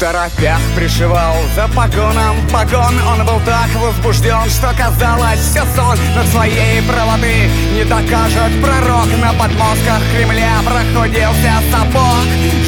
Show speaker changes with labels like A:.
A: торопях пришивал за погоном погон. Он был так возбужден, что казалось все сон. Но своей правоты не докажет пророк. На подмостках Кремля прохудился сапог.